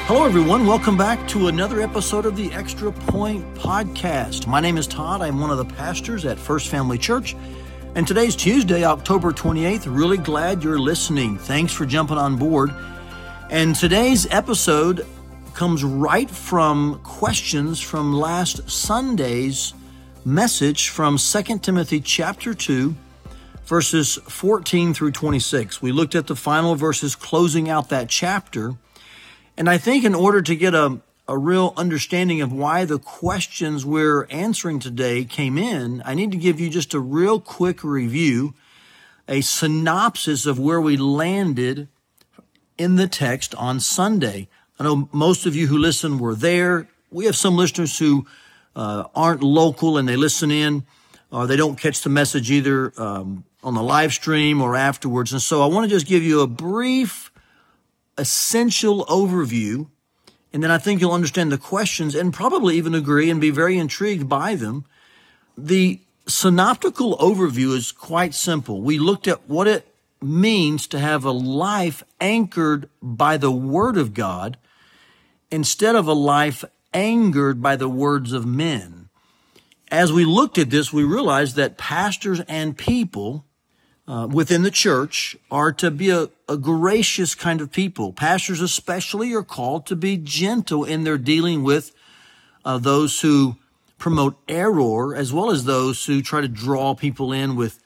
Hello, everyone. Welcome back to another episode of the Extra Point Podcast. My name is Todd. I'm one of the pastors at First Family Church. And today's Tuesday, October 28th. Really glad you're listening. Thanks for jumping on board. And today's episode comes right from questions from last Sunday's message from 2 Timothy chapter 2, verses 14 through 26. We looked at the final verses closing out that chapter. And I think in order to get a real understanding of why the questions we're answering today came in, I need to give you just a real quick review, a synopsis of where we landed in the text on Sunday. I know most of you who listen were there. We have some listeners who aren't local and they listen in, or they don't catch the message either on the live stream or afterwards. And so I want to just give you a brief essential overview, and then I think you'll understand the questions and probably even agree and be very intrigued by them. The synoptical overview is quite simple. We looked at what it means to have a life anchored by the Word of God instead of a life angered by the words of men. As we looked at this, we realized that pastors and people within the church are to be a gracious kind of people. Pastors especially are called to be gentle in their dealing with those who promote error, as well as those who try to draw people in with,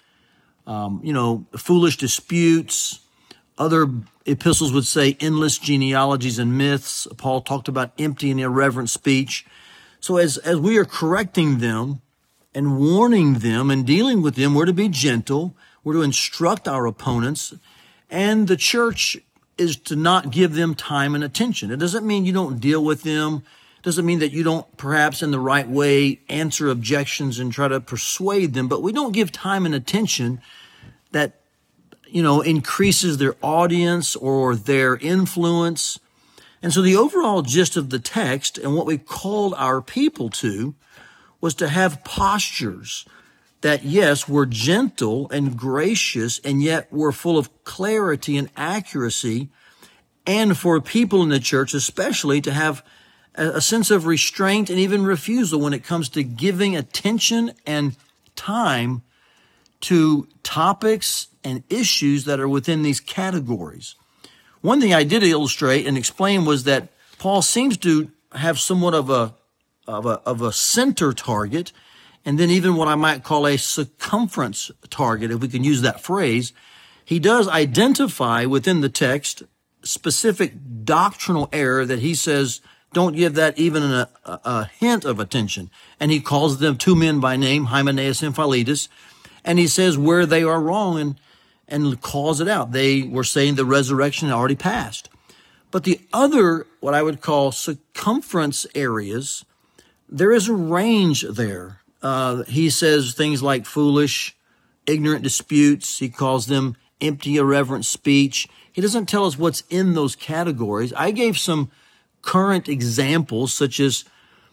foolish disputes. Other epistles would say endless genealogies and myths. Paul talked about empty and irreverent speech. So as we are correcting them and warning them and dealing with them, we're to be gentle. We're to instruct our opponents, and the church is to not give them time and attention. It doesn't mean you don't deal with them. It doesn't mean that you don't perhaps in the right way answer objections and try to persuade them, but we don't give time and attention that, increases their audience or their influence. And so the overall gist of the text and what we called our people to was to have postures that, yes, we're gentle and gracious, and yet we're full of clarity and accuracy, and for people in the church especially to have a sense of restraint and even refusal when it comes to giving attention and time to topics and issues that are within these categories. One thing I did illustrate and explain was that Paul seems to have somewhat of a center target, and then even what I might call a circumference target, if we can use that phrase. He does identify within the text specific doctrinal error that he says don't give that even a hint of attention. And he calls them two men by name, Hymenaeus and Philetus, and he says where they are wrong and calls it out. They were saying the resurrection had already passed. But the other, what I would call circumference areas, there is a range there. He says things like foolish, ignorant disputes. He calls them empty, irreverent speech. He doesn't tell us what's in those categories. I gave some current examples such as,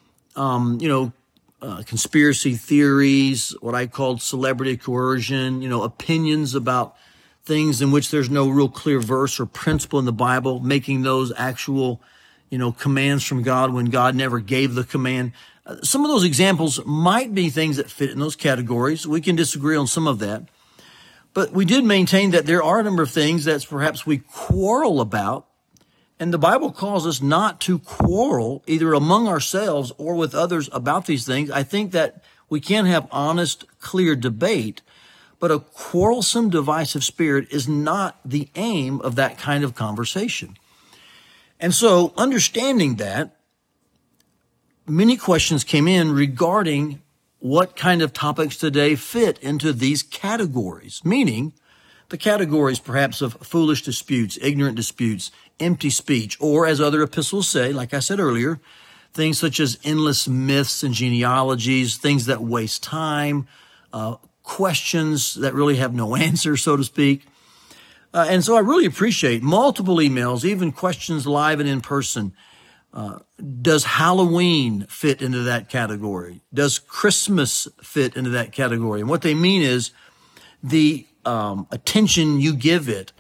conspiracy theories, what I called celebrity coercion, opinions about things in which there's no real clear verse or principle in the Bible, making those actual, commands from God when God never gave the command. Some of those examples might be things that fit in those categories. We can disagree on some of that. But we did maintain that there are a number of things that perhaps we quarrel about. And the Bible calls us not to quarrel either among ourselves or with others about these things. I think that we can have honest, clear debate, but a quarrelsome, divisive spirit is not the aim of that kind of conversation. And so understanding that, many questions came in regarding what kind of topics today fit into these categories, meaning the categories perhaps of foolish disputes, ignorant disputes, empty speech, or as other epistles say, like I said earlier, things such as endless myths and genealogies, things that waste time, questions that really have no answer, so to speak. And so I really appreciate multiple emails, even questions live and in person. Does Halloween fit into that category? Does Christmas fit into that category? And what they mean is the attention you give it,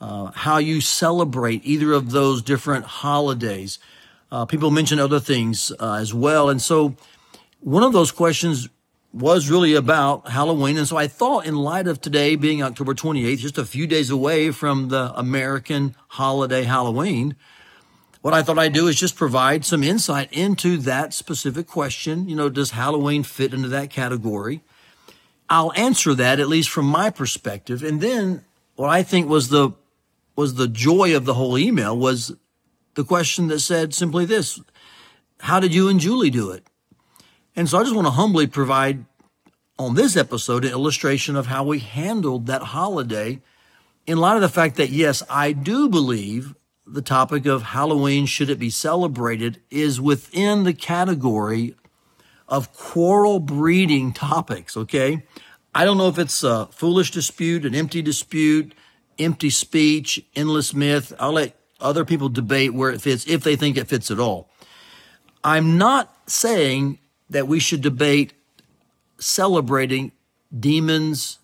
how you celebrate either of those different holidays. People mention other things as well. And so one of those questions was really about Halloween. And so I thought, in light of today being October 28th, just a few days away from the American holiday Halloween, what I thought I'd do is just provide some insight into that specific question. Does Halloween fit into that category? I'll answer that, at least from my perspective. And then what I think was the joy of the whole email was the question that said simply this: how did you and Julie do it? And so I just want to humbly provide on this episode an illustration of how we handled that holiday in light of the fact that, yes, I do believe the topic of Halloween, should it be celebrated, is within the category of quarrel breeding topics, okay? I don't know if it's a foolish dispute, an empty dispute, empty speech, endless myth. I'll let other people debate where it fits, if they think it fits at all. I'm not saying that we should debate celebrating demons,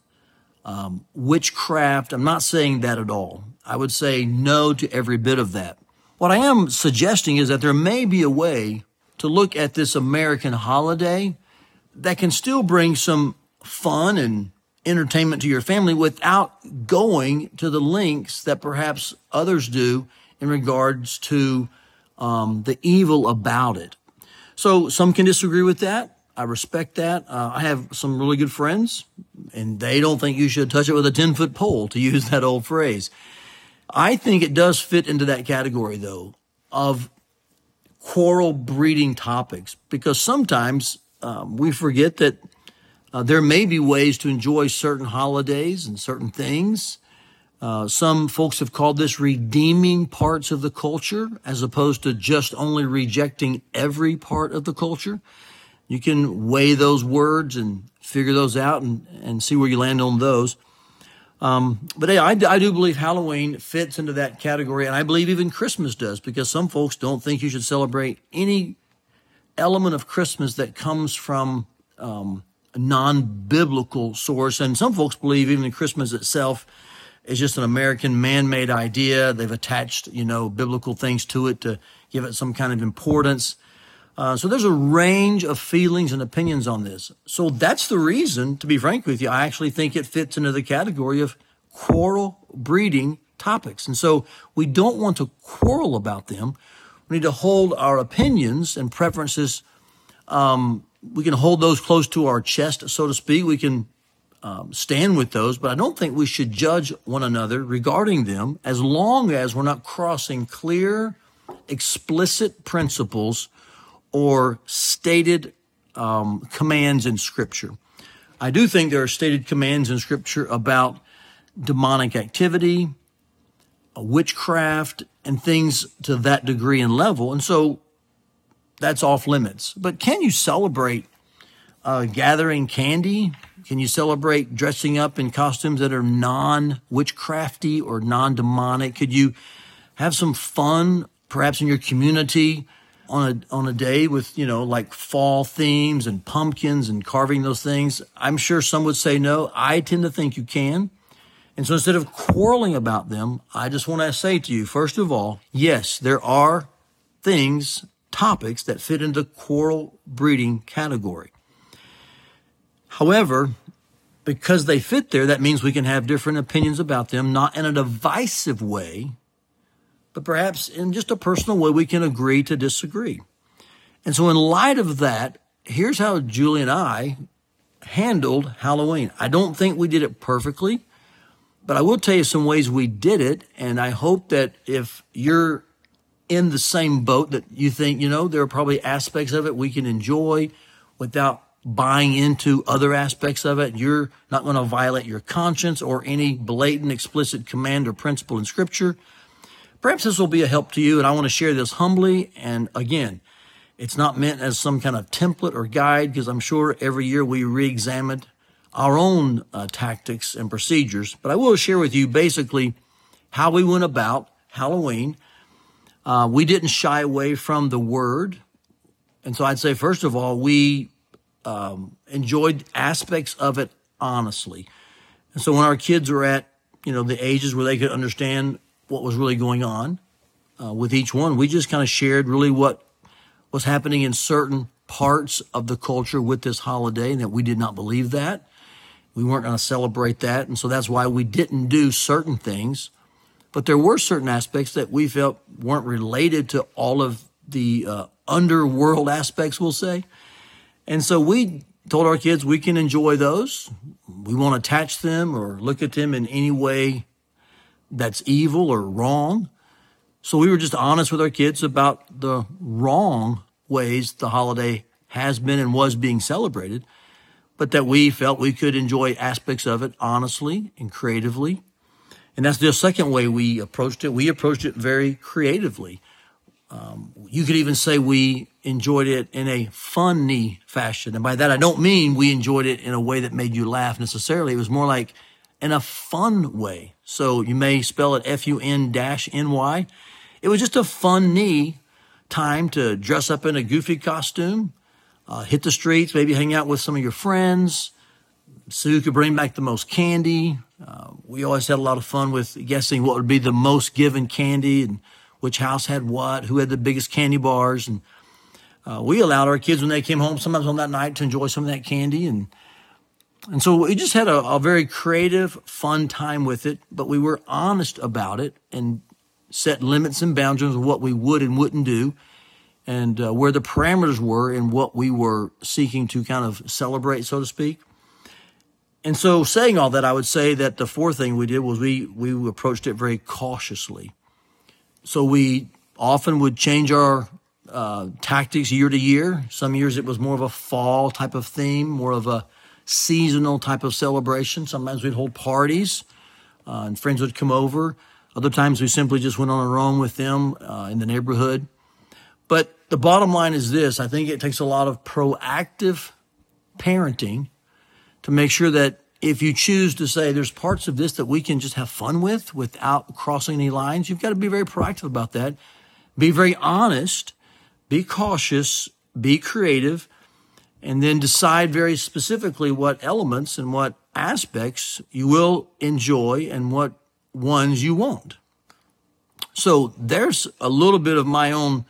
witchcraft. I'm not saying that at all. I would say no to every bit of that. What I am suggesting is that there may be a way to look at this American holiday that can still bring some fun and entertainment to your family without going to the lengths that perhaps others do in regards to the evil about it. So some can disagree with that. I respect that. I have some really good friends, and they don't think you should touch it with a 10-foot pole, to use that old phrase. I think it does fit into that category, though, of quarrel breeding topics, because sometimes we forget that there may be ways to enjoy certain holidays and certain things. Some folks have called this redeeming parts of the culture, as opposed to just only rejecting every part of the culture. You can weigh those words and figure those out and see where you land on those. But hey, I do believe Halloween fits into that category, and I believe even Christmas does, because some folks don't think you should celebrate any element of Christmas that comes from a non-biblical source. And some folks believe even Christmas itself is just an American man-made idea. They've attached, biblical things to it to give it some kind of importance. So there's a range of feelings and opinions on this. So that's the reason, to be frank with you, I actually think it fits into the category of quarrel breeding topics. And so we don't want to quarrel about them. We need to hold our opinions and preferences. We can hold those close to our chest, so to speak. We can stand with those, but I don't think we should judge one another regarding them as long as we're not crossing clear, explicit principles or stated commands in Scripture. I do think there are stated commands in Scripture about demonic activity, witchcraft, and things to that degree and level, and so that's off limits. But can you celebrate gathering candy? Can you celebrate dressing up in costumes that are non-witchcrafty or non-demonic? Could you have some fun, perhaps in your community, on a day with, like fall themes and pumpkins and carving those things? I'm sure some would say no. I tend to think you can. And so instead of quarreling about them, I just want to say to you, first of all, yes, there are things, topics that fit into the quarrel breeding category. However, because they fit there, that means we can have different opinions about them, not in a divisive way, but perhaps in just a personal way we can agree to disagree. And so in light of that, here's how Julie and I handled Halloween. I don't think we did it perfectly, but I will tell you some ways we did it, and I hope that if you're in the same boat, that you think, there are probably aspects of it we can enjoy without buying into other aspects of it. You're not going to violate your conscience or any blatant, explicit command or principle in Scripture. Perhaps this will be a help to you, and I want to share this humbly. And again, it's not meant as some kind of template or guide, because I'm sure every year we re-examined our own tactics and procedures. But I will share with you basically how we went about Halloween. We didn't shy away from the Word. And so I'd say, first of all, we enjoyed aspects of it honestly. And so when our kids were at the ages where they could understand what was really going on with each one. We just kind of shared really what was happening in certain parts of the culture with this holiday, and that we did not believe that. We weren't going to celebrate that, and so that's why we didn't do certain things. But there were certain aspects that we felt weren't related to all of the underworld aspects, we'll say. And so we told our kids we can enjoy those. We won't attach them or look at them in any way that's evil or wrong. So we were just honest with our kids about the wrong ways the holiday has been and was being celebrated, but that we felt we could enjoy aspects of it honestly and creatively. And that's the second way we approached it. We approached it very creatively. You could even say we enjoyed it in a funny fashion. And by that, I don't mean we enjoyed it in a way that made you laugh necessarily. It was more like in a fun way. So you may spell it Fun-NY. It was just a funny time to dress up in a goofy costume, hit the streets, maybe hang out with some of your friends, see who could bring back the most candy. We always had a lot of fun with guessing what would be the most given candy and which house had what, who had the biggest candy bars. And we allowed our kids when they came home sometimes on that night to enjoy some of that candy. And so we just had a very creative, fun time with it, but we were honest about it and set limits and boundaries of what we would and wouldn't do, and where the parameters were and what we were seeking to kind of celebrate, so to speak. And so saying all that, I would say that the fourth thing we did was we approached it very cautiously. So we often would change our tactics year to year. Some years it was more of a fall type of theme, more of a seasonal type of celebration. Sometimes we'd hold parties and friends would come over. Other times we simply just went on our own with them in the neighborhood. But the bottom line is this: I think it takes a lot of proactive parenting to make sure that if you choose to say there's parts of this that we can just have fun with without crossing any lines, you've got to be very proactive about that. Be very honest, be cautious, be creative, and then decide very specifically what elements and what aspects you will enjoy and what ones you won't. So there's a little bit of my own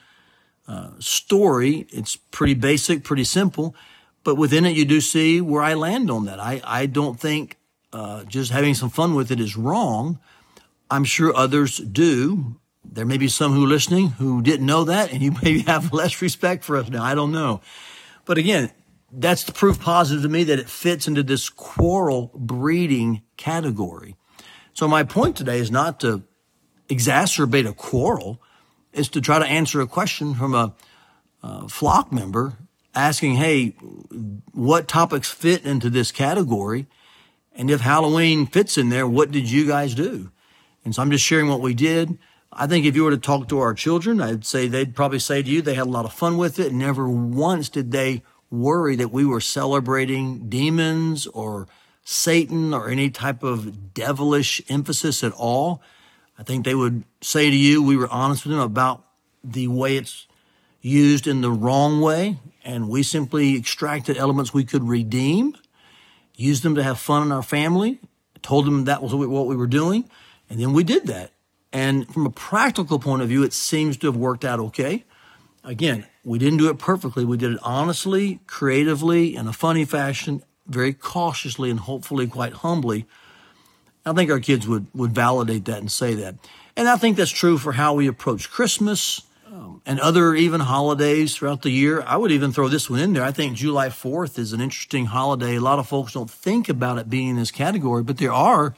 story. It's pretty basic, pretty simple, but within it you do see where I land on that. I don't think just having some fun with it is wrong. I'm sure others do. There may be some who are listening who didn't know that, and you maybe have less respect for us now. I don't know. But again, that's the proof positive to me that it fits into this quarrel breeding category. So my point today is not to exacerbate a quarrel. It's to try to answer a question from a flock member asking, hey, what topics fit into this category? And if Halloween fits in there, what did you guys do? And so I'm just sharing what we did. I think if you were to talk to our children, I'd say they'd probably say to you they had a lot of fun with it. Never once did they worry that we were celebrating demons or Satan or any type of devilish emphasis at all. I think they would say to you, we were honest with them about the way it's used in the wrong way, and we simply extracted elements we could redeem, used them to have fun in our family, told them that was what we were doing, and then we did that. And from a practical point of view, it seems to have worked out okay. Again, we didn't do it perfectly. We did it honestly, creatively, in a funny fashion, very cautiously, and hopefully quite humbly. I think our kids would validate that and say that. And I think that's true for how we approach Christmas and other even holidays throughout the year. I would even throw this one in there. I think July 4th is an interesting holiday. A lot of folks don't think about it being in this category, but there are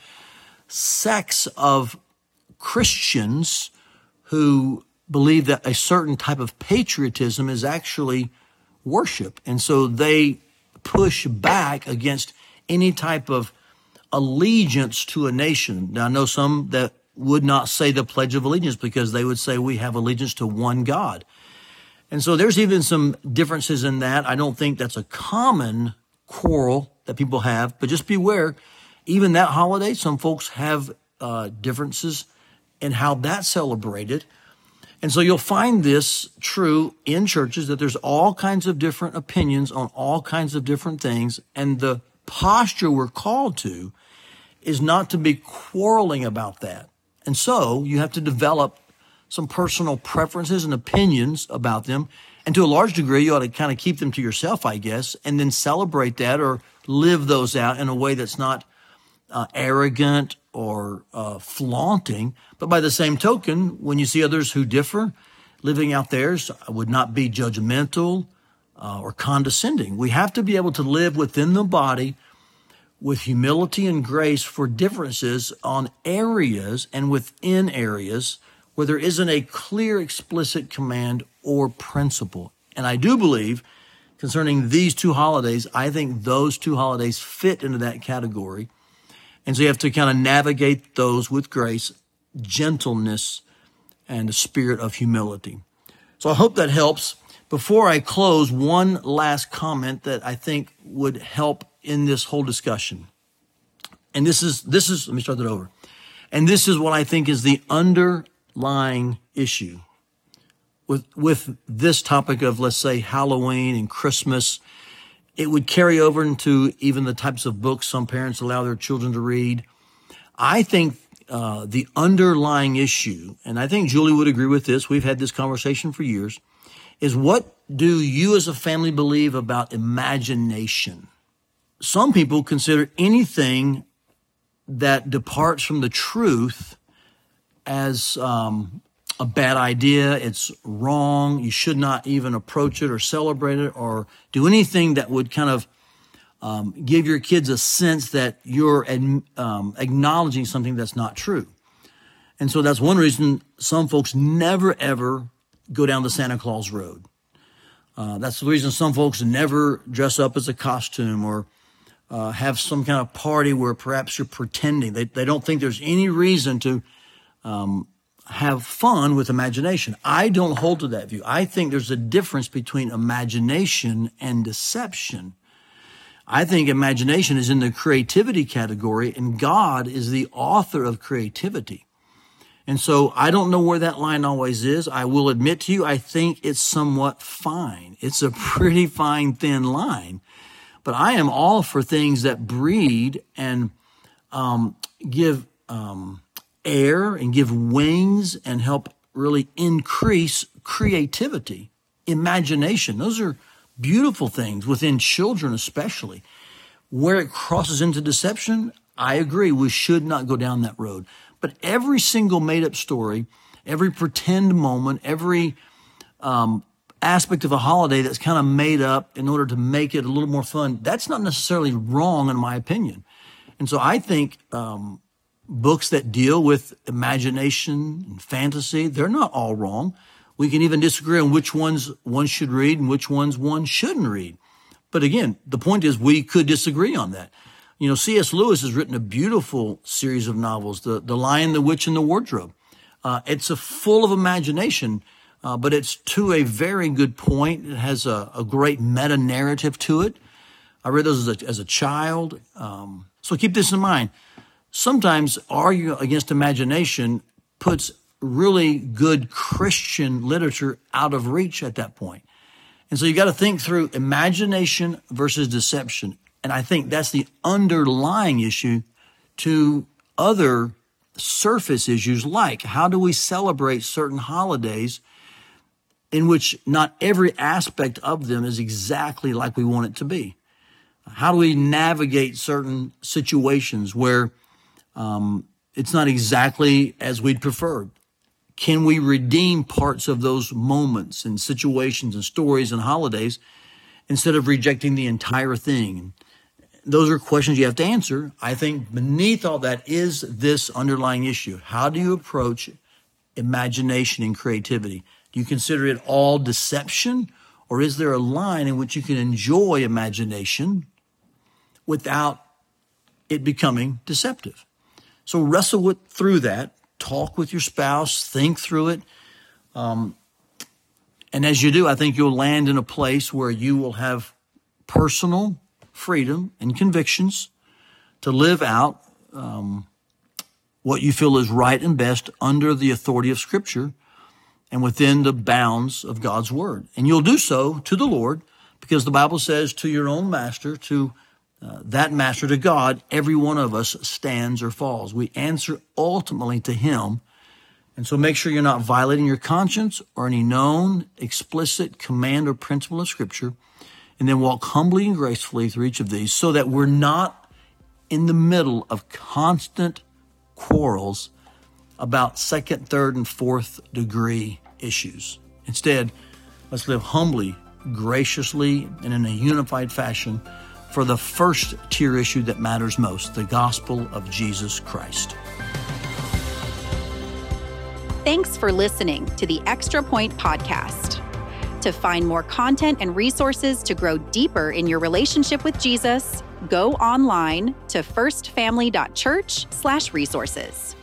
sects of Christians who believe that a certain type of patriotism is actually worship. And so they push back against any type of allegiance to a nation. Now, I know some that would not say the Pledge of Allegiance because they would say we have allegiance to one God. And so there's even some differences in that. I don't think that's a common quarrel that people have, but just beware, even that holiday, some folks have differences in how that's celebrated. And so you'll find this true in churches, that there's all kinds of different opinions on all kinds of different things. And the posture we're called to is not to be quarreling about that. And so you have to develop some personal preferences and opinions about them. And to a large degree, you ought to kind of keep them to yourself, I guess, and then celebrate that or live those out in a way that's not arrogant or flaunting. But by the same token, when you see others who differ, living out theirs would not be judgmental or condescending. We have to be able to live within the body with humility and grace for differences on areas and within areas where there isn't a clear, explicit command or principle. And I do believe concerning these two holidays, I think those two holidays fit into that category. And so you have to kind of navigate those with grace, gentleness, and a spirit of humility. So I hope that helps. Before I close, one last comment that I think would help in this whole discussion. And this is, let me start that over. And this is what I think is the underlying issue with this topic of, let's say, Halloween and Christmas. It would carry over into even the types of books some parents allow their children to read. I think the underlying issue, and I think Julie would agree with this, we've had this conversation for years, is what do you as a family believe about imagination? Some people consider anything that departs from the truth as a bad idea. It's wrong. You should not even approach it or celebrate it or do anything that would kind of give your kids a sense that you're acknowledging something that's not true. And so that's one reason some folks never, ever go down the Santa Claus road. That's the reason some folks never dress up as a costume or have some kind of party where perhaps you're pretending. They don't think there's any reason to have fun with imagination. I don't hold to that view. I think there's a difference between imagination and deception. I think imagination is in the creativity category, and God is the author of creativity. And so I don't know where that line always is. I will admit to you, I think it's somewhat fine. It's a pretty fine, thin line. But I am all for things that breed and give air and give wings and help really increase creativity, imagination. Those are beautiful things within children especially. Where it crosses into deception, I agree, we should not go down that road. But every single made-up story, every pretend moment, every aspect of a holiday that's kind of made up in order to make it a little more fun, that's not necessarily wrong in my opinion. And so I think books that deal with imagination and fantasy, they're not all wrong. We can even disagree on which ones one should read and which ones one shouldn't read. But again, the point is we could disagree on that. You know, C.S. Lewis has written a beautiful series of novels, The Lion, the Witch, and the Wardrobe. It's full of imagination, but it's to a very good point. It has a great meta-narrative to it. I read those as a child. So keep this in mind. Sometimes arguing against imagination puts really good Christian literature out of reach at that point. And so you got to think through imagination versus deception. And I think that's the underlying issue to other surface issues like how do we celebrate certain holidays in which not every aspect of them is exactly like we want it to be? How do we navigate certain situations where it's not exactly as we'd preferred? Can we redeem parts of those moments and situations and stories and holidays instead of rejecting the entire thing? Those are questions you have to answer. I think beneath all that is this underlying issue. How do you approach imagination and creativity? Do you consider it all deception, or is there a line in which you can enjoy imagination without it becoming deceptive? So wrestle through that. Talk with your spouse. Think through it. And as you do, I think you'll land in a place where you will have personal freedom and convictions to live out what you feel is right and best under the authority of Scripture and within the bounds of God's Word. And you'll do so to the Lord because the Bible says to your own master to that master to God, every one of us stands or falls. We answer ultimately to him. And so make sure you're not violating your conscience or any known, explicit command or principle of Scripture, and then walk humbly and gracefully through each of these so that we're not in the middle of constant quarrels about second, third, and fourth degree issues. Instead, let's live humbly, graciously, and in a unified fashion for the first tier issue that matters most, the gospel of Jesus Christ. Thanks for listening to the Extra Point Podcast. To find more content and resources to grow deeper in your relationship with Jesus, go online to firstfamily.church/resources.